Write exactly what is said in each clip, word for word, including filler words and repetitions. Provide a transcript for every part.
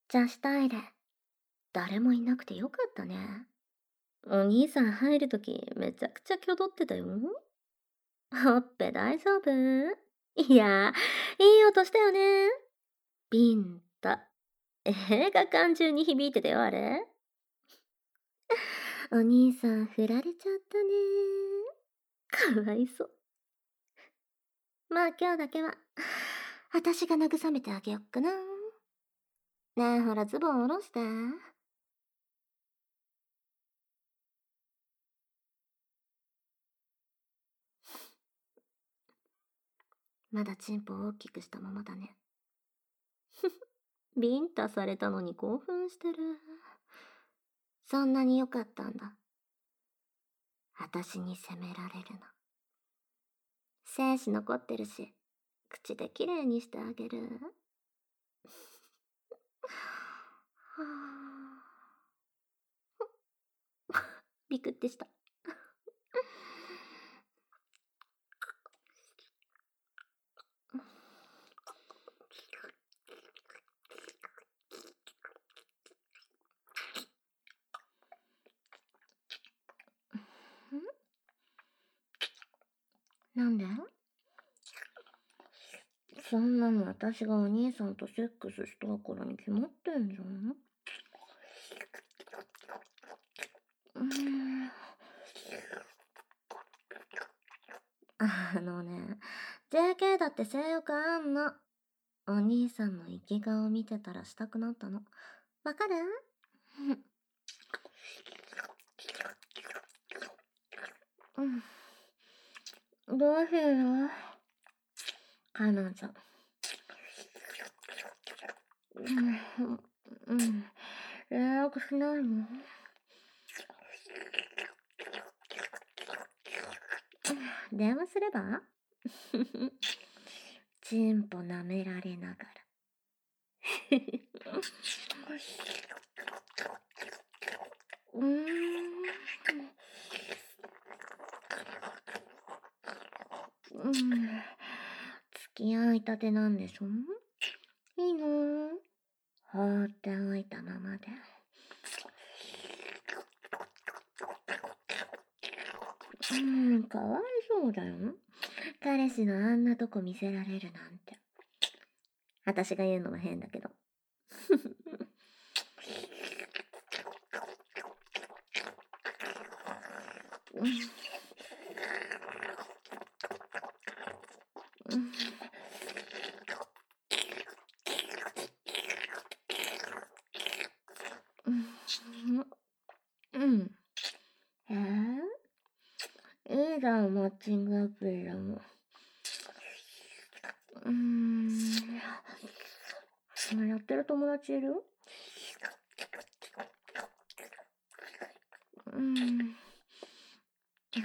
女子トイレ。誰もいなくてよかったね。お兄さん入るときめちゃくちゃ挙動ってたよ。ほっぺ大丈夫？いやー、いい音したよね。ビンタ。映画館中に響いてたよ、あれ。お兄さん振られちゃったね。かわいそう。まあ今日だけは、私が慰めてあげよっかな。ねえ、ほらズボン下ろして。まだチンポを大きくしたままだね。ビンタされたのに興奮してる。そんなに良かったんだ。私に責められるの。精子残ってるし、口できれいにしてあげる。はあ、ビクってした。なんで？そんなの私がお兄さんとセックスしたからに決まってんじゃん。うーん。あのね、ジェーケー だって性欲あんの。お兄さんの生き顔見てたらしたくなったの。わかる？うん。どうしよう。彼女。うん。うん。連絡しないの？電話すれば？チンポ舐められながら。うーん。うん。付き合いたてなんでしょ？いいの？放っておいたままで。うん、かわいそうだよ。彼氏のあんなとこ見せられるなんて。私が言うのも変だけど。うん。えー、いいじゃん、マッチングアプリでも。うーん。やってる友達いる？うん。うん。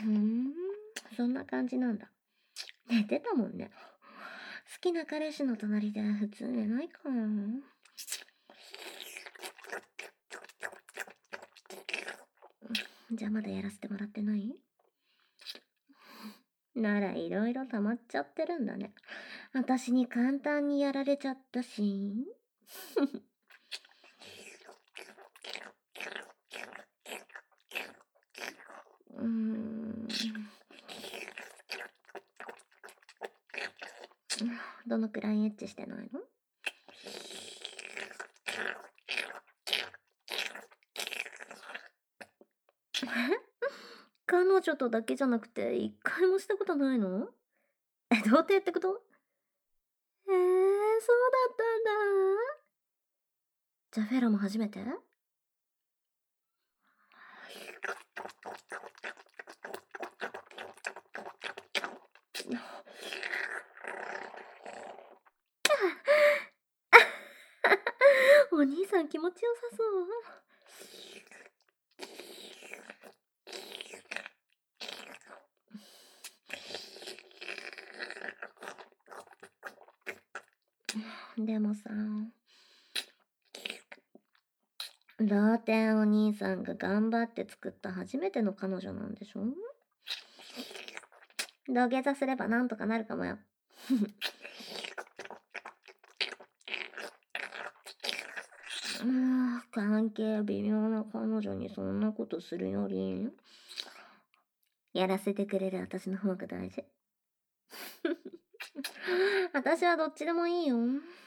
そんな感じなんだ。寝てたもんね。好きな彼氏の隣で普通寝ないかな。じゃあまだやらせてもらってない？ならいろいろ溜まっちゃってるんだね。私に簡単にやられちゃったし。うーん。どのくらいエッチしてないの？彼女とだけじゃなくて一回もしたことないの？え、童貞ってこと？えー、そうだったんだ。じゃあフェラも初めて？お兄さん気持ちよさそう。でもさ、童貞お兄さんが頑張って作った初めての彼女なんでしょ？土下座すればなんとかなるかもよ。 関係微妙な彼女にそんなことするより、やらせてくれる私の方が大事。私はどっちでもいいよ。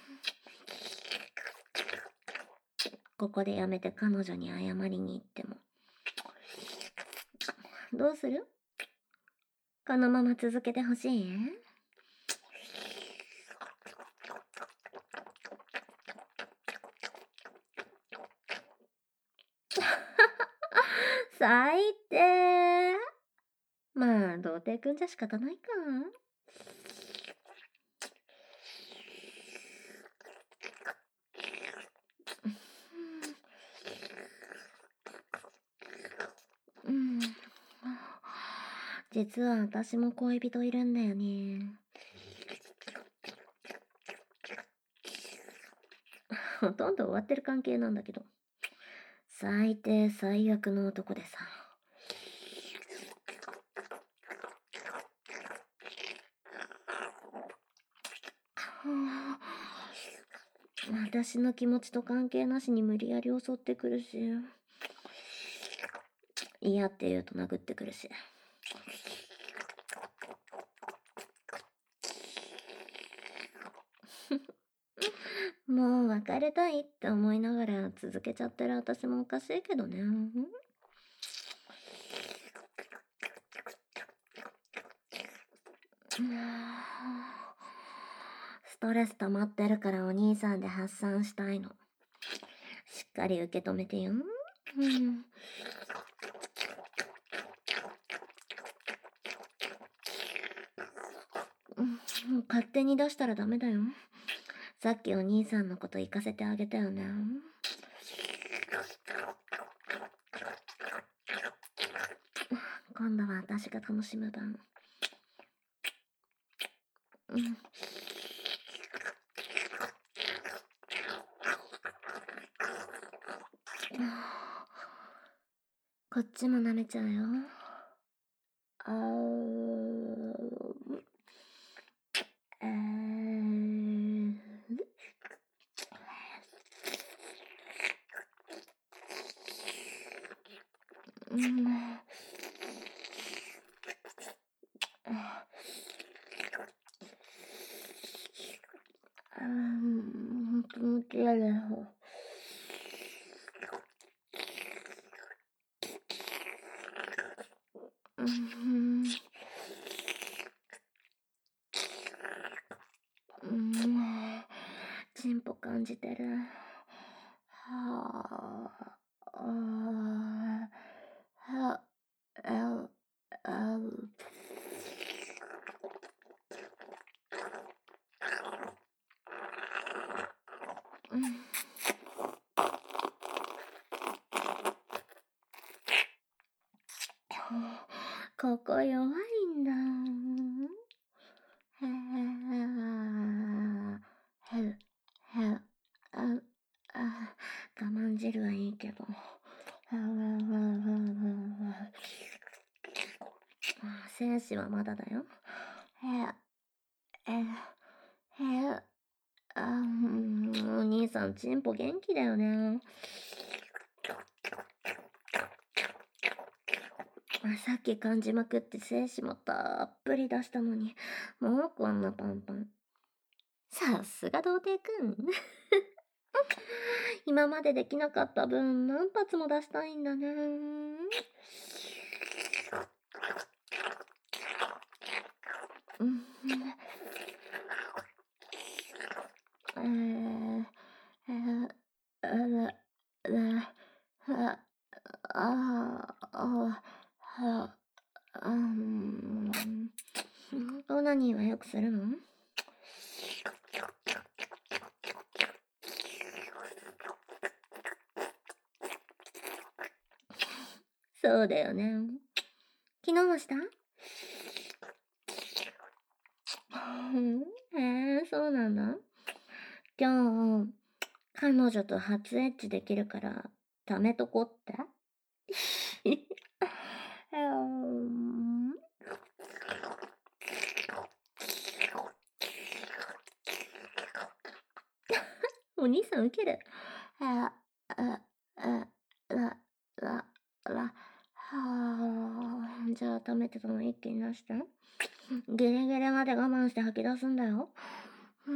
ここでやめて彼女に謝りに行っても。どうする？このまま続けてほしい？最低。まあ、童貞くんじゃ仕方ないか。うん。実は私も恋人いるんだよね。ほとんど終わってる関係なんだけど。最低最悪の男でさ。私の気持ちと関係なしに無理やり襲ってくるし、嫌って言うと殴ってくるし。もう別れたいって思いながら続けちゃってる私もおかしいけどね。ストレス溜まってるからお兄さんで発散したいの。しっかり受け止めてよ。うん。うん、勝手に出したらダメだよ。さっきお兄さんのこと行かせてあげたよね。今度は私が楽しむ番。うん。こっちも舐めちゃうよ。あーえーうんうん、気持ち悪い。うんうん、チンポ感じてる。はあ、あはあ、あ、うん、ここ弱いんだ。へあ、へへあ、あ、我慢汁はいいけど。精子はまだだよ。へえ、へあ、うん、お兄さんチンポ元気だよね。さっき感じまくって精子もたっぷり出したのに、もうこんなパンパン。さすが童貞くん。今までできなかった分何発も出したいんだね。うん。えー、えー、えー、えー、あ、あ、あ、あ、うん。オナニーはよくするの？そうだよね。昨日もした？うん、へえ、そうなんだ。今日、彼女と初エッチできるから、貯めとこって。うんお兄さんウケる。あ、あ、 あ、ら、ら、ら、はあ、じゃあ溜めてたの一気に出して。ギリギリまで我慢して吐き出すんだよ。うん。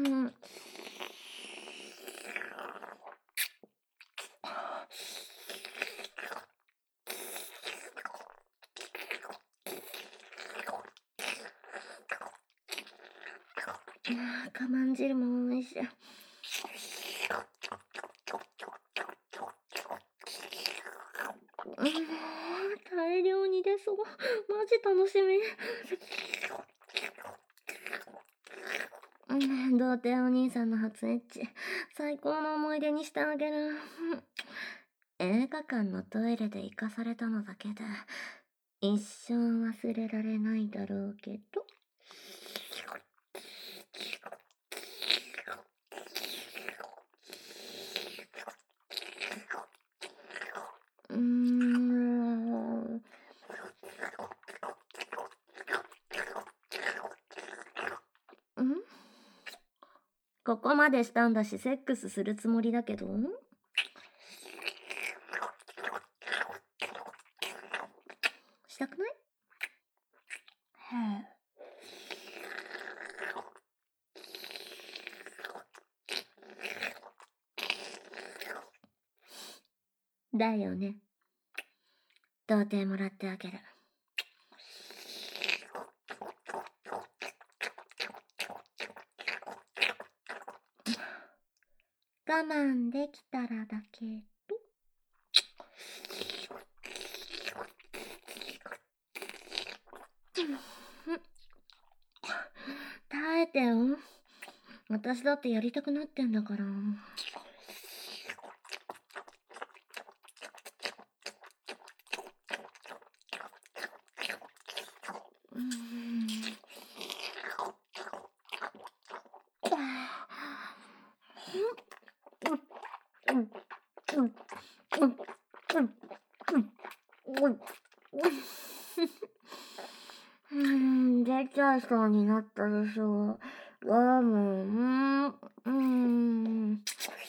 我慢汁も美味しい。うん、大量に出そう。マジ楽しみ。うん、童貞お兄さんの初エッチ、最高の思い出にしてあげる。映画館のトイレで生かされたのだけで、一生忘れられないだろうけど。うーん。んここまでしたんだし、セックスするつもりだけど。したくない？へえ。だよね。童貞もらってあげる。我慢できたらだけど。耐えてよ。私だってやりたくなってんだから。うん。うん、出ちゃいそうになったでしょ。あ、もう、うん、うん。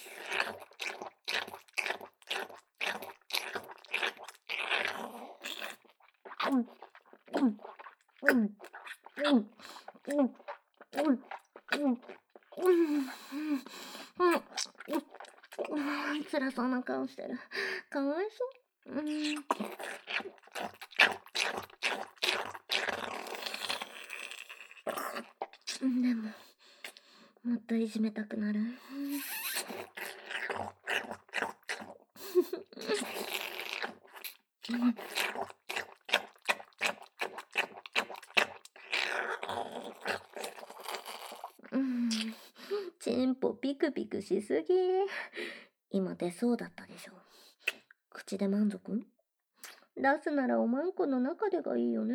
辛そうな顔してる。かわいそう。うん。でも、もっといじめたくなる。うん。チンポピクピクしすぎ。今出そうだったでしょ。口で満足？出すならおまんこの中でがいいよね。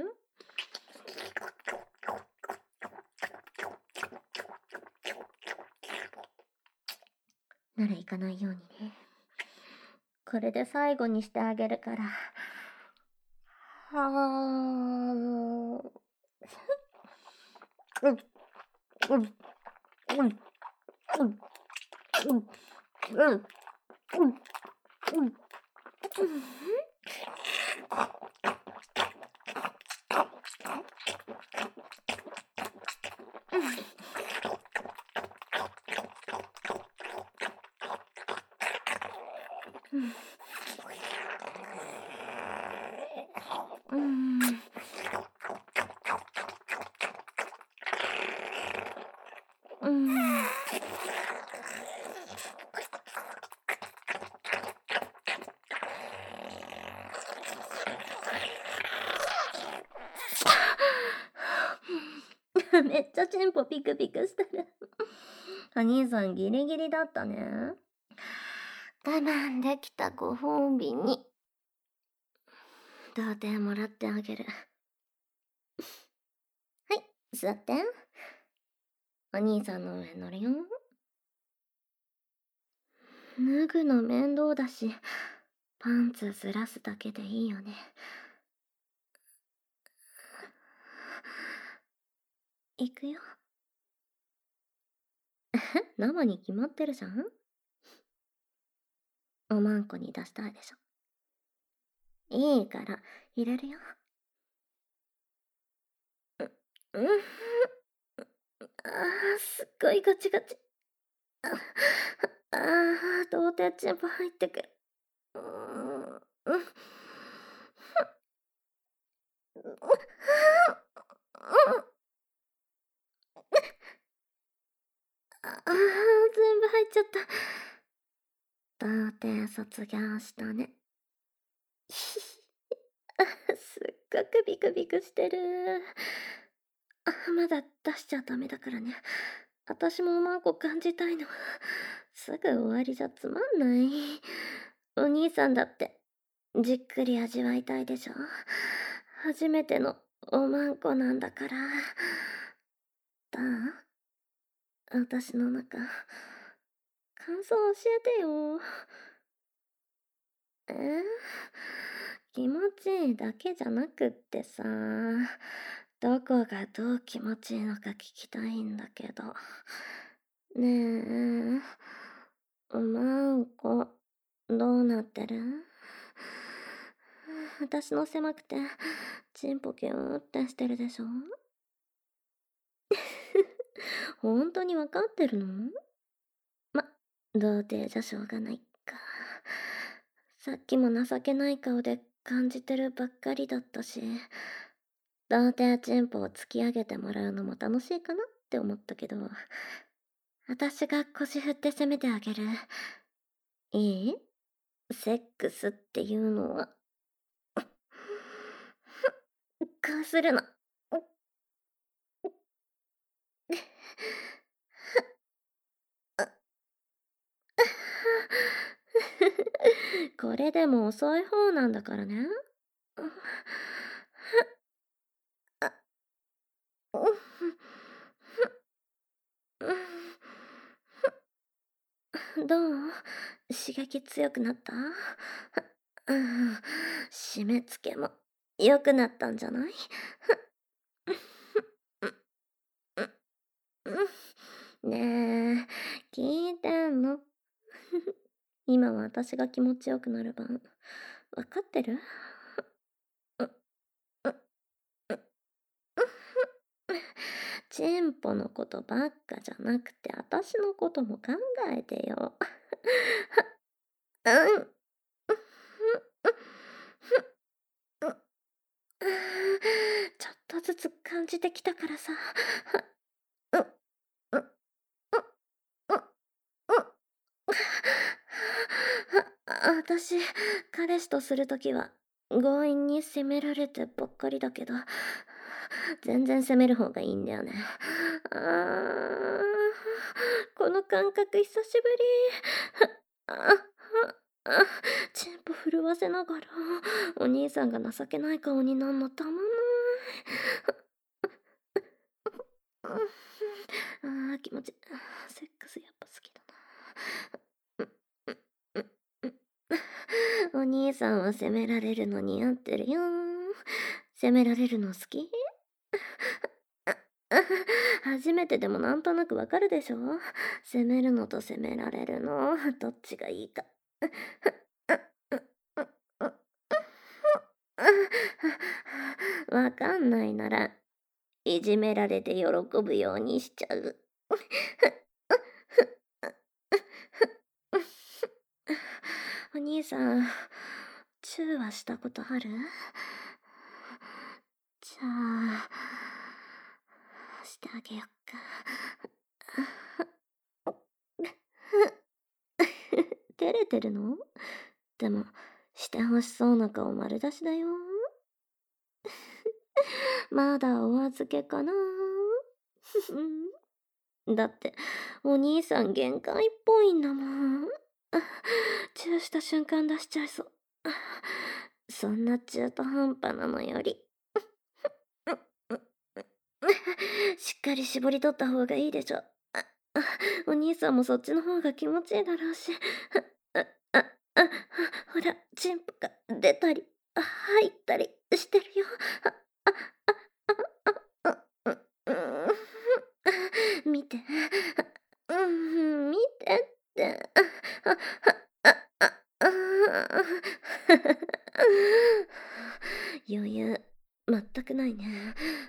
なら行かないようにね。これで最後にしてあげるから。はあ。うん、うん、うん、うん、うん、うん、うん、うん。うん。うん。めっちゃチンポピクピクしてる。お兄さんギリギリだったね。我慢できたご褒美に、童貞もらってあげる。はい、座って。お兄さんの上乗るよ。脱ぐの面倒だし、パンツずらすだけでいいよね。行くよ。生に決まってるじゃん。 おまんこに出したいでしょ。いいから、入れるよ。うん、あー、すっごいガチガチ。ああー、童貞チンポ入ってくる。うーん、うん、ああ、全部入っちゃった。童貞卒業したね。すっごくビクビクしてる。あ、まだ出しちゃダメだからね。私もおまんこ感じたいの。すぐ終わりじゃつまんない。お兄さんだってじっくり味わいたいでしょ。初めてのおまんこなんだから。だあ、私の中、感想教えてよ。えー、気持ちいいだけじゃなくってさ、どこがどう気持ちいいのか聞きたいんだけど。ねえ、おまんこ、どうなってる？私の狭くて、チンポキューってしてるでしょ？本当にわかってるの？ま、童貞じゃしょうがないか。さっきも情けない顔で感じてるばっかりだったし、童貞チンポを突き上げてもらうのも楽しいかなって思ったけど、私が腰振って攻めてあげる。いい？セックスっていうのは、こうするの。これでも遅い方なんだからね。どう？刺激強くなった？うん、締め付けも良くなったんじゃない？ねえ、聞いてんの？今は私が気持ちよくなる番。わかってる？チンポのことばっかじゃなくて、私のことも考えてよ。うん。ちょっとずつ感じてきたからさ。私、彼氏とするときは強引に責められてばっかりだけど、全然責める方がいいんだよね。あー、この感覚久しぶり。ああ、チンポ震わせながら、お兄さんが情けない顔になんのたまんない。ああ、気持ちいい。セックスやっぱ好きだな。お兄さんは責められるの似合ってるよ。責められるの好き？初めてでもなんとなくわかるでしょ？責めるのと責められるの、どっちがいいか。わかんないなら、いじめられて喜ぶようにしちゃう。お兄さん、チューはしたことある？じゃあ、してあげよっか。照れてるの？でも、してほしそうな顔丸出しだよ。まだお預けかな。だって、お兄さん限界っぽいんだもん。チューした瞬間出しちゃいそう。そんな中途半端なのより、しっかり絞り取った方がいいでしょ。お兄さんもそっちの方が気持ちいいだろうし。あ、あ、あ、ほら、チンポが出たり、入ったりしてるよ。見て。うん、見てって。 余裕、全くないね。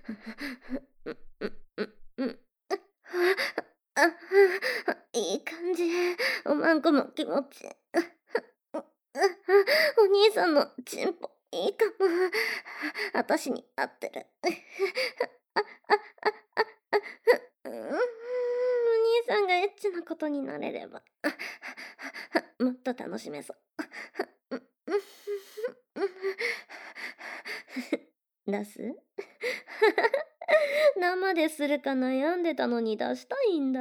いい感じ。おまんこも気持ちいい。お兄さんのチンポ、いいかも。あたしに合ってる。うーん、お兄さんがエッチなことになれれば、もっと楽しめそう。出す？生でするか悩んでたのに出したいんだ。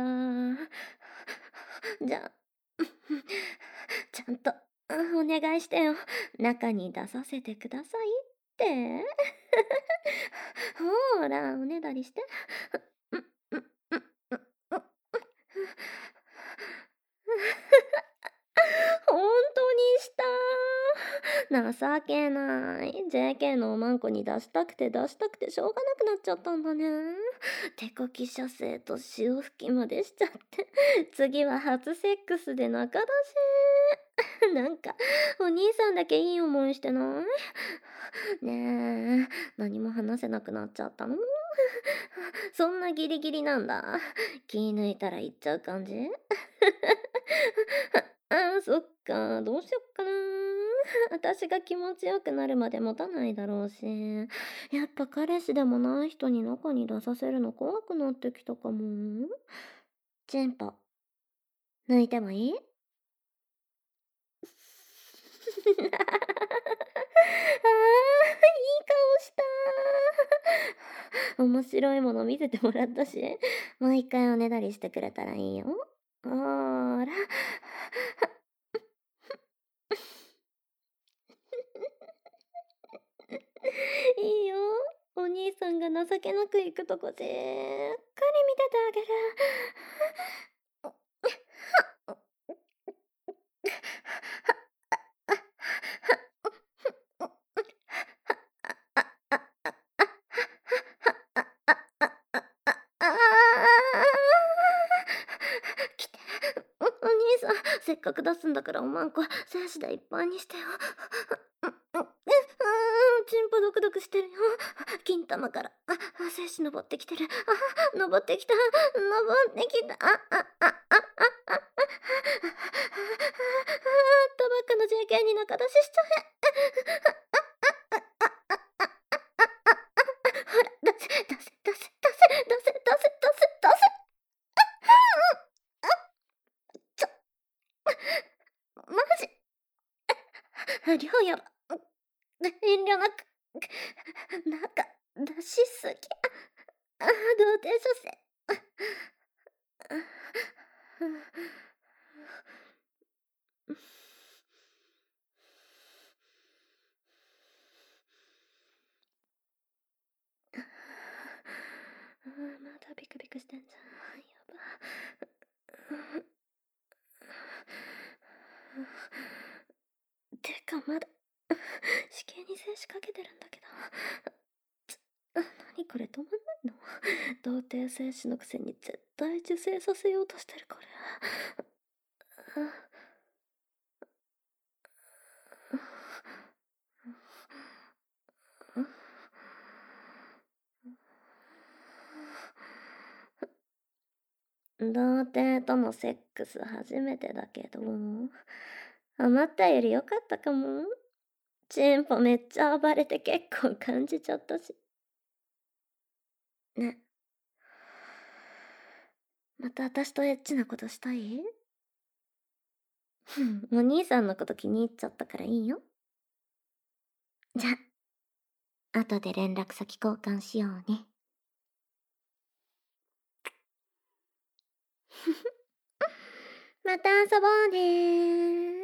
じゃあ、ちゃんと、お願いしてよ。中に出させてくださいって。ほーら、おねだりして。ほんとにした。情けない。ジェーケー のおまんこに出したくて出したくてしょうがなくなっちゃったんだね。手こき射精と潮吹きまでしちゃって。次は初セックスで中出し。なんか、お兄さんだけいい思いしてない？ねえ、何も話せなくなっちゃったの？そんなギリギリなんだ。気抜いたら行っちゃう感じ？ああ、そっか。どうしよっかな。私が気持ちよくなるまで持たないだろうし。やっぱ彼氏でもない人に中に出させるの怖くなってきたかも。チンポ、抜いてもいい？ああ、いい顔した。面白いもの見せてもらったし、もう一回おねだりしてくれたらいいよ。ほーら。いいよ。お兄さんが情けなく行くとこじっくり見ててあげる。ああ、来て。お、お兄さん、せっかく出すんだからおまんこ、精子でいっぱいにしてよ。う、う、う、う、チンポドクドクしてるよ。金玉から、あ、あ、精子登ってきてる。あ、登ってきた。登ってきた。あ、あ、あ、あ、あ、あ、あ、とばっかの ジェーケー に仲出ししちゃえ。ほら、出せ、出せ、出せ、出せ、出せ、出せ、出せ、出せ。ちょ、マジ？量やば。遠慮なく。なんか、出しすぎ。あ、童貞射精。まだビクビクしてんじゃん。やば。てかまだ子宮に精子かけてるんだけど。つ、何これ止まんないの？童貞精子のくせに絶対受精させようとしてるこれ。童貞とのセックス初めてだけど、思ったより良かったかも。チンポめっちゃ暴れて結構感じちゃったし。ね。また私とエッチなことしたい？お兄さんのこと気に入っちゃったからいいよ。じゃあ、後で連絡先交換しようね。また遊ぼうねー。